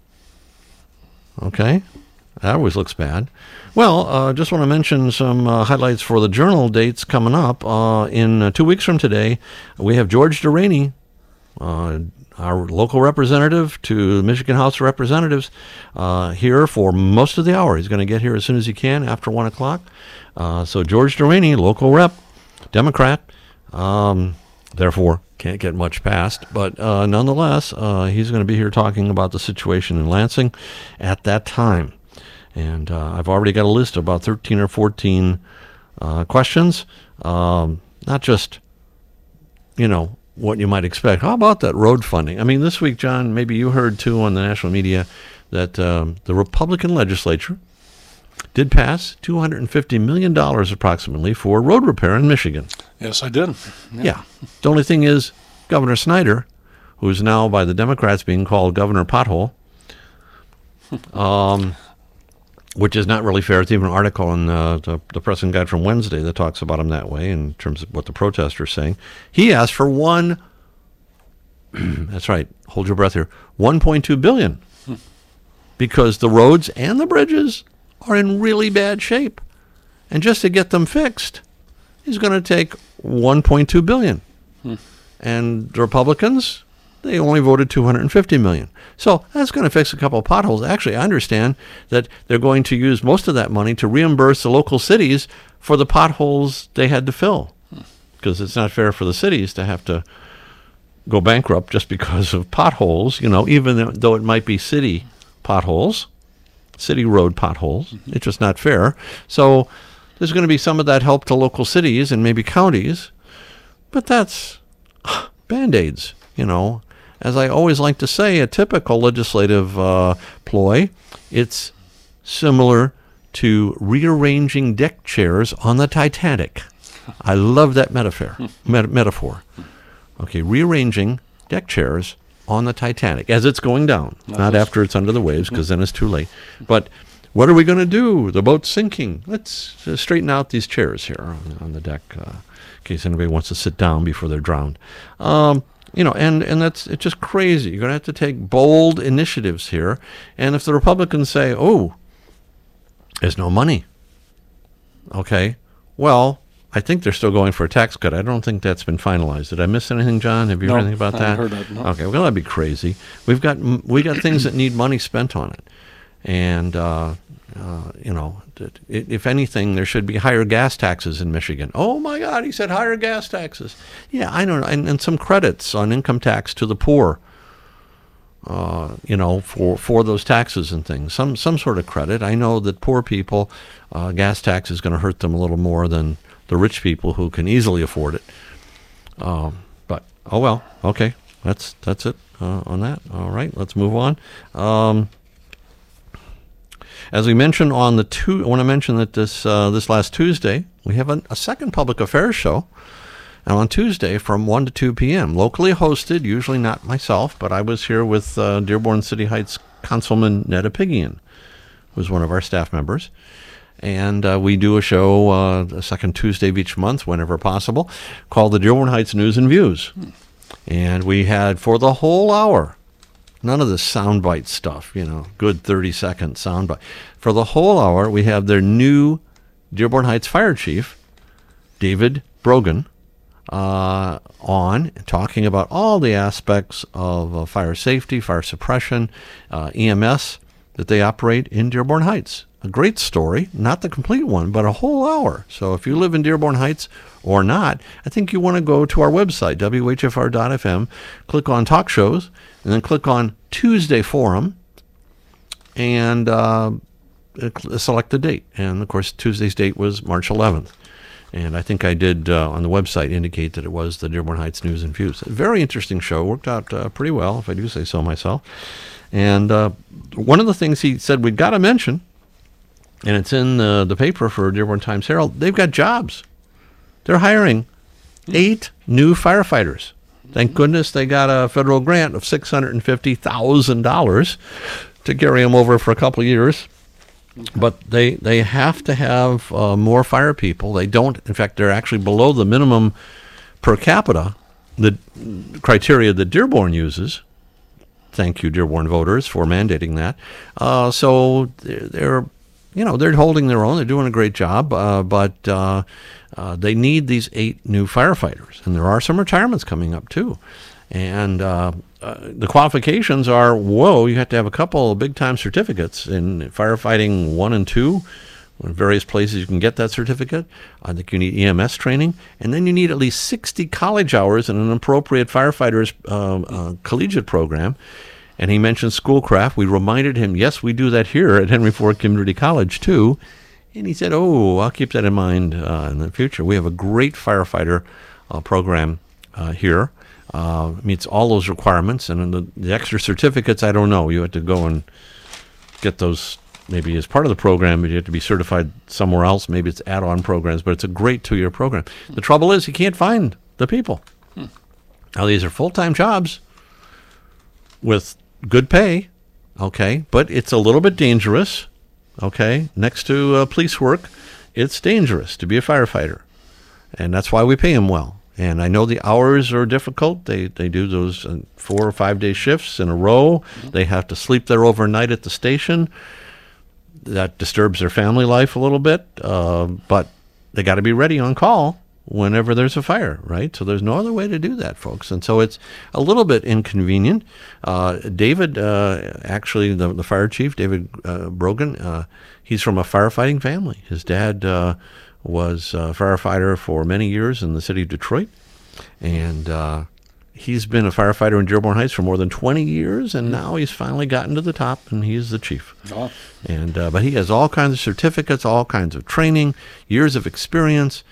Okay? That always looks bad. Well, just want to mention some highlights for the Journal dates coming up. In 2 weeks from today, we have George Deraney, our local representative to the Michigan House of Representatives, here for most of the hour. He's going to get here as soon as he can after 1 o'clock. So George Deraney, local rep, Democrat, therefore can't get much passed. But nonetheless, he's going to be here talking about the situation in Lansing at that time. And I've already got a list of about 13 or 14 questions, not just, what you might expect. How about that road funding? I mean, this week, John, maybe you heard, too, on the national media that the Republican legislature did pass $250 million approximately for road repair in Michigan. Yes, I did. Yeah. The only thing is, Governor Snyder, who is now by the Democrats being called Governor Pothole, which is not really fair. There's even an article in the Press and Guide from Wednesday that talks about him that way in terms of what the protesters are saying. He asked for that's right, hold your breath here, $1.2 billion, because the roads and the bridges are in really bad shape. And just to get them fixed is going to take $1.2 billion. And the Republicans, they only voted $250 million. So that's going to fix a couple of potholes. Actually, I understand that they're going to use most of that money to reimburse the local cities for the potholes they had to fill. Because it's not fair for the cities to have to go bankrupt just because of potholes, even though it might be city potholes, city road potholes. It's just not fair. So there's going to be some of that help to local cities and maybe counties. But that's Band-Aids, As I always like to say, a typical legislative ploy, it's similar to rearranging deck chairs on the Titanic. I love that metaphor. Okay, rearranging deck chairs on the Titanic as it's going down, not after it's under the waves, because then it's too late. But what are we going to do? The boat's sinking. Let's straighten out these chairs here on the deck in case anybody wants to sit down before they're drowned. And it's just crazy. You're going to have to take bold initiatives here. And if the Republicans say, there's no money, okay, well, I think they're still going for a tax cut. I don't think that's been finalized. Did I miss anything, John? Have you heard anything about that? I haven't heard that, no. Okay, well, that'd be crazy. We got things that need money spent on it. And, if anything, there should be higher gas taxes in Michigan. Oh, my God, he said higher gas taxes. Yeah, I know. And some credits on income tax to the poor, for those taxes and things. Some sort of credit. I know that poor people, gas tax is going to hurt them a little more than the rich people who can easily afford it. But, oh, well, okay. That's it on that. All right, let's move on. As we mentioned I want to mention that this last Tuesday, we have a second public affairs show. And on Tuesday from 1 to 2 p.m., locally hosted, usually not myself, but I was here with Dearborn City Heights Councilman Ned Apigian, who's one of our staff members. And we do a show the second Tuesday of each month, whenever possible, called the Dearborn Heights News and Views. And we had, for the whole hour, none of the soundbite stuff, good 30-second soundbite. For the whole hour, we have their new Dearborn Heights Fire Chief, David Brogan, on, talking about all the aspects of fire safety, fire suppression, EMS that they operate in Dearborn Heights. A great story, not the complete one, but a whole hour. So if you live in Dearborn Heights or not, I think you want to go to our website, WHFR.FM, click on Talk Shows, and then click on Tuesday Forum, and select the date. And, of course, Tuesday's date was March 11th. And I think I did, on the website, indicate that it was the Dearborn Heights News and Views. A very interesting show. Worked out pretty well, if I do say so myself. And one of the things he said we've got to mention, and it's in the paper for Dearborn Times-Herald, they've got jobs. They're hiring 8 new firefighters. Thank goodness they got a federal grant of $650,000 to carry them over for a couple of years. But they have to have more fire people. They don't. In fact, they're actually below the minimum per capita, the criteria that Dearborn uses. Thank you, Dearborn voters, for mandating that. So they're holding their own. They're doing a great job. But they need these 8 new firefighters, and there are some retirements coming up too. And the qualifications are, you have to have a couple of big-time certificates in firefighting 1 and 2. In various places you can get that certificate. I think you need EMS training. And then you need at least 60 college hours in an appropriate firefighter's collegiate program. And he mentioned Schoolcraft. We reminded him, yes, we do that here at Henry Ford Community College, too. And he said, I'll keep that in mind in the future. We have a great firefighter program here. Meets all those requirements, and the extra certificates, I don't know. You have to go and get those maybe as part of the program, but you have to be certified somewhere else. Maybe it's add-on programs, but it's a great 2-year program. The trouble is you can't find the people. Now, these are full-time jobs with good pay, okay, but it's a little bit dangerous, okay? Next to police work, it's dangerous to be a firefighter, and that's why we pay them well. And I know the hours are difficult. They do those 4 or 5 day shifts in a row. They have to sleep there overnight at the station. That disturbs their family life a little bit. But they got to be ready on call whenever there's a fire, right? So there's no other way to do that, folks. And so it's a little bit inconvenient. David, actually, the fire chief, David Brogan, he's from a firefighting family. His dad was a firefighter for many years in the city of Detroit, and he's been a firefighter in Dearborn Heights for more than 20 years, and now he's finally gotten to the top, and he's the chief. Oh. And but he has all kinds of certificates, all kinds of training, years of experience,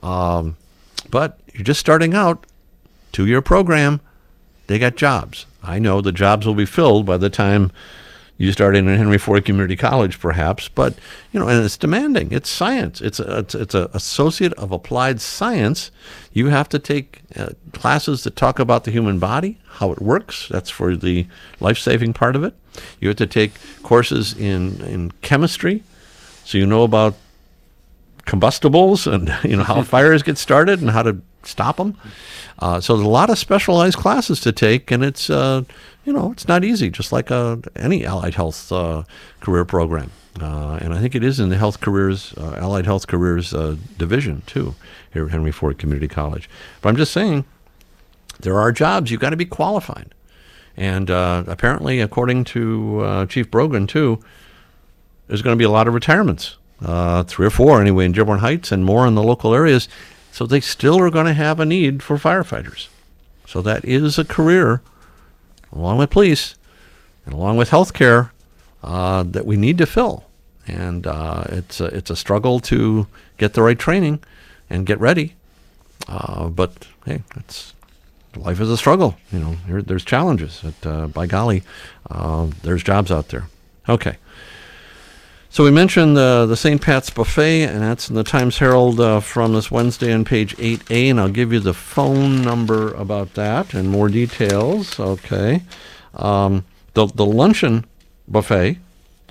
but you're just starting out, 2-year program, they got jobs. I know the jobs will be filled by the time you start in Henry Ford Community College, perhaps, but and it's demanding. It's science. It's a associate of applied science. You have to take classes that talk about the human body, how it works. That's for the life-saving part of it. You have to take courses in chemistry, so you know about combustibles and how fires get started and how to stop them. So there's a lot of specialized classes to take, and it's it's not easy, just like any allied health career program. And I think it is in the health careers, allied health careers division, too, here at Henry Ford Community College. But I'm just saying, there are jobs. You've got to be qualified. And apparently, according to Chief Brogan, too, there's going to be a lot of retirements, 3 or 4 anyway, in Dearborn Heights and more in the local areas. So they still are going to have a need for firefighters. So that is a career, along with police and along with healthcare, that we need to fill. And it's a struggle to get the right training and get ready. But hey, life is a struggle. There's challenges. By golly, there's jobs out there. Okay. So we mentioned the St. Pat's Buffet, and that's in the Times-Herald from this Wednesday on page 8A, and I'll give you the phone number about that and more details. Okay. The luncheon buffet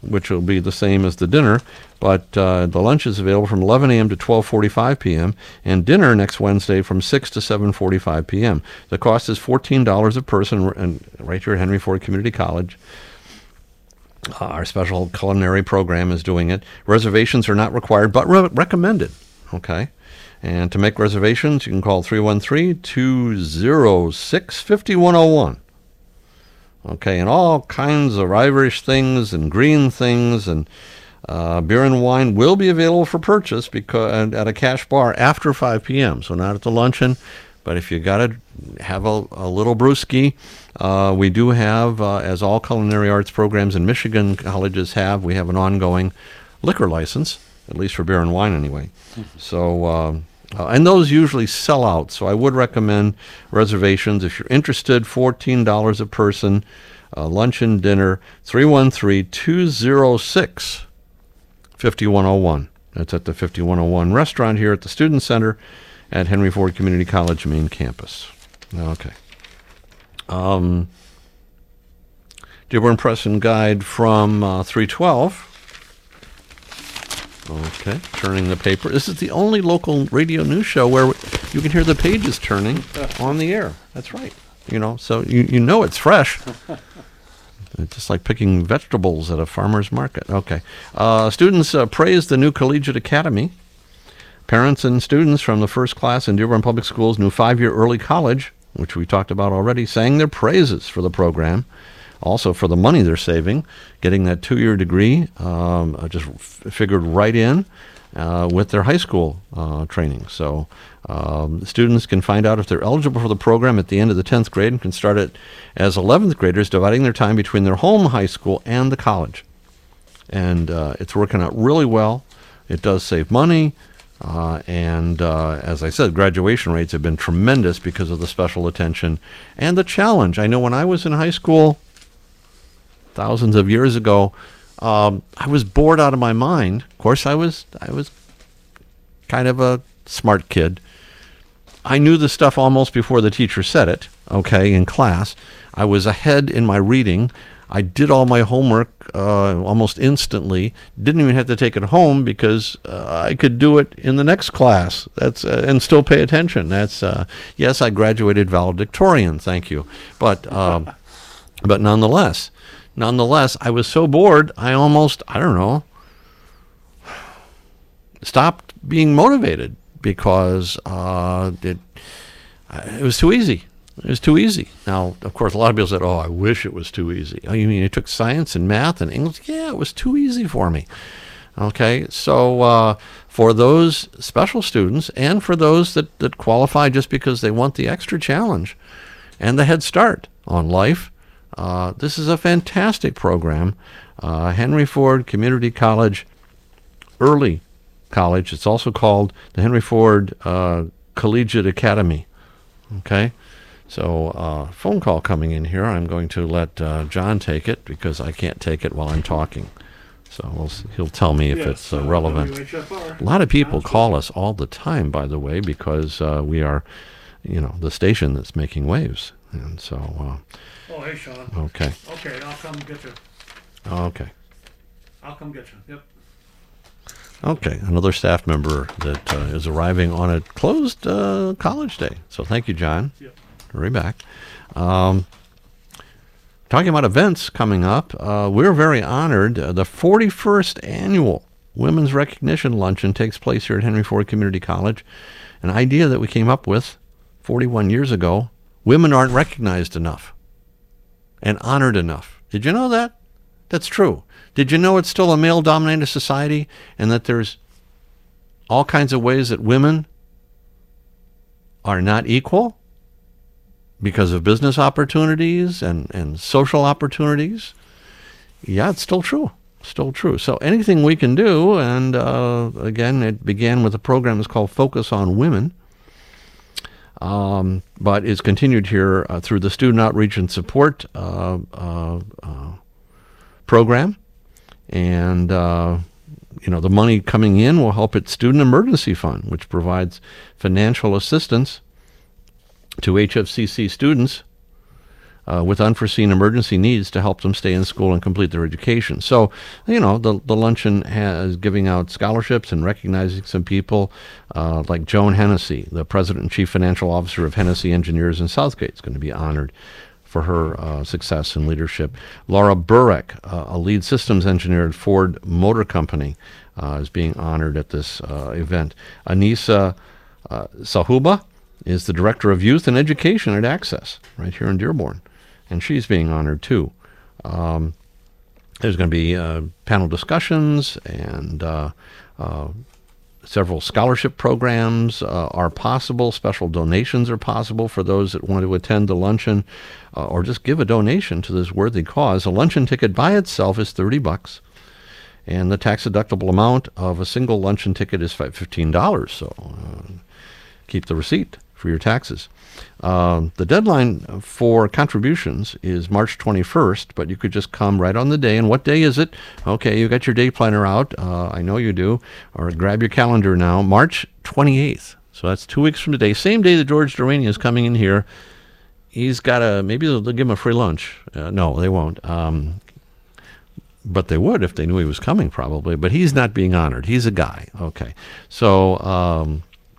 which will be the same as the dinner, but the lunch is available from 11 a.m. to 12:45 p.m., and dinner next Wednesday from 6 to 7:45 p.m. The cost is $14 a person, and right here at Henry Ford Community College. Our special culinary program is doing it. Reservations are not required, but recommended. Okay? And to make reservations, you can call 313-206-5101. Okay, and all kinds of Irish things and green things and beer and wine will be available for purchase because at a cash bar after 5 p.m., so not at the luncheon. But if you got to have a little brewski, we do have, as all culinary arts programs in Michigan colleges have, we have an ongoing liquor license, at least for beer and wine anyway. Mm-hmm. So, and those usually sell out, so I would recommend reservations. If you're interested, $14 a person, lunch and dinner, 313-206-5101. That's at the 5101 restaurant here at the Student Center at Henry Ford Community College main campus. Okay. Dearborn Press and Guide from 312. Okay, turning the paper. This is the only local radio news show where you can hear the pages turning on the air. That's right. You know, so you know it's fresh. It's just like picking vegetables at a farmer's market. Okay. Students praised the new Collegiate Academy. Parents and students from the first class in Dearborn Public Schools' new 5-year early college, which we talked about already, sang their praises for the program. Also for the money they're saving, getting that 2-year degree just figured right in with their high school training. So students can find out if they're eligible for the program at the end of the 10th grade and can start it as 11th graders, dividing their time between their home high school and the college. And it's working out really well. It does save money. And as I said, graduation rates have been tremendous because of the special attention and the challenge. I know when I was in high school, thousands of years ago, I was bored out of my mind. Of course, I was kind of a smart kid. I knew the stuff almost before the teacher said it, okay, in class. I was ahead in my reading. I did all my homework almost instantly. Didn't even have to take it home because I could do it in the next class. That's and still pay attention. That's yes, I graduated valedictorian. Thank you, but nonetheless, I was so bored. I almost stopped being motivated because it was too easy. It was too easy. Now, of course, a lot of people said, "Oh, I wish it was too easy." Oh, you mean you took science and math and English? Yeah, it was too easy for me. Okay, so for those special students and for those that qualify just because they want the extra challenge and the head start on life, this is a fantastic program. Henry Ford Community College Early College. It's also called the Henry Ford Collegiate Academy. Okay. So phone call coming in here. I'm going to let John take it because I can't take it while I'm talking. So he'll tell me if it's relevant. WHFR. A lot of people call us all the time, by the way, because we are, the station that's making waves. And so... oh, hey, Sean. Okay. Okay, I'll come get you. Okay. I'll come get you. Yep. Okay, another staff member that is arriving on a closed college day. So thank you, John. Yep. Hurry back. Talking about events coming up, we're very honored. The 41st Annual Women's Recognition Luncheon takes place here at Henry Ford Community College. An idea that we came up with 41 years ago. Women aren't recognized enough and honored enough. Did you know that? That's true. Did you know it's still a male-dominated society and that there's all kinds of ways that women are not equal? Because of business opportunities and social opportunities? Yeah, it's still true. Still true. So anything we can do, and again, it began with a program that's called Focus on Women, but it's continued here through the Student Outreach and Support program. And, the money coming in will help its Student Emergency Fund, which provides financial assistance to HFCC students with unforeseen emergency needs to help them stay in school and complete their education. So, the luncheon has giving out scholarships and recognizing some people like Joan Hennessy, the president and chief financial officer of Hennessy Engineers in Southgate, is going to be honored for her success and leadership. Laura Burek, a lead systems engineer at Ford Motor Company, is being honored at this event. Anissa Sahuba is the director of youth and education at Access, right here in Dearborn, and she's being honored too. There's going to be panel discussions, and several scholarship programs are possible. Special donations are possible for those that want to attend the luncheon or just give a donation to this worthy cause. A luncheon ticket by itself is $30, and the tax-deductible amount of a single luncheon ticket is $15, so keep the receipt for your taxes. The deadline for contributions is March 21st, but you could just come right on the day. And what day is it? Okay, you got your day planner out. I know you do. Or grab your calendar now. March 28th. So that's 2 weeks from today. Same day that George Durrani is coming in here. He's got maybe they'll give him a free lunch. No, they won't. But they would if they knew he was coming, probably. But he's not being honored. He's a guy. Okay. So,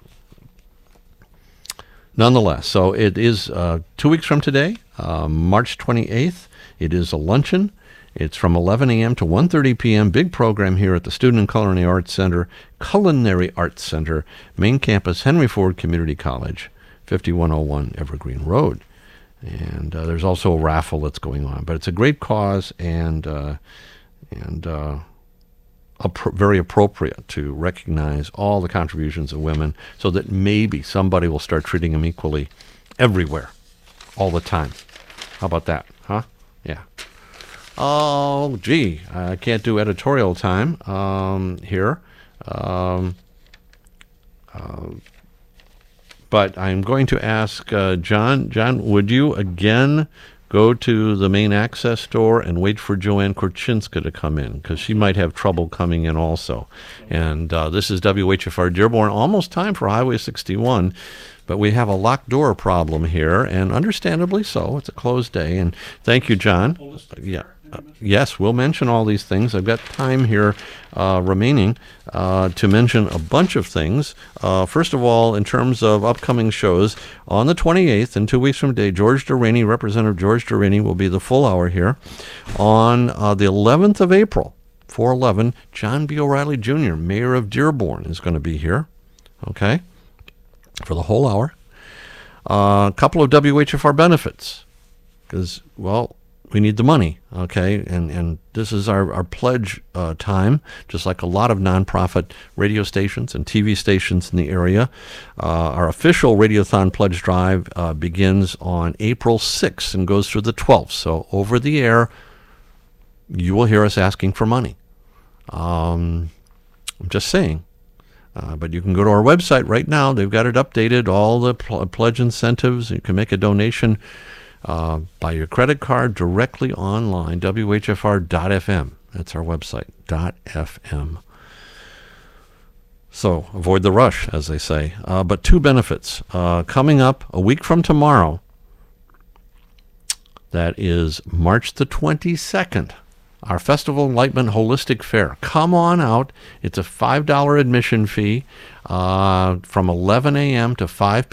nonetheless, so it is 2 weeks from today, March 28th. It is a luncheon. It's from 11 a.m. to 1:30 p.m. Big program here at the Student and Culinary Arts Center, main campus, Henry Ford Community College, 5101 Evergreen Road. And there's also a raffle that's going on. But it's a great cause and very appropriate to recognize all the contributions of women so that maybe somebody will start treating them equally everywhere, all the time. How about that, huh? Yeah. Oh, gee, I can't do editorial time here. But I'm going to ask John. John, would you again go to the main Access store and wait for Joanne Korchinska to come in, because she might have trouble coming in also. And this is WHFR Dearborn, almost time for Highway 61, but we have a locked door problem here, and understandably so. It's a closed day, and thank you, John. Yeah. Yes, we'll mention all these things. I've got time here remaining to mention a bunch of things. First of all, in terms of upcoming shows, on the 28th, in 2 weeks from today, Representative George Durrani will be the full hour here. On the 11th of April, 4/11, John B. O'Reilly Jr., Mayor of Dearborn, is going to be here, okay, for the whole hour. A couple of WHFR benefits, because, well, we need the money, okay? And this is our pledge time, just like a lot of nonprofit radio stations and TV stations in the area. Our official Radiothon Pledge Drive begins on April 6th and goes through the 12th. So over the air, you will hear us asking for money. I'm just saying. But you can go to our website right now. They've got it updated, all the pledge incentives. You can make a donation by your credit card directly online, WHFR.FM. That's our website, .fm. So avoid the rush, as they say. But two benefits. Coming up a week from tomorrow, that is March the 22nd, our Festival Enlightenment Holistic Fair. Come on out. It's a $5 admission fee from 11 a.m. to 5 p.m.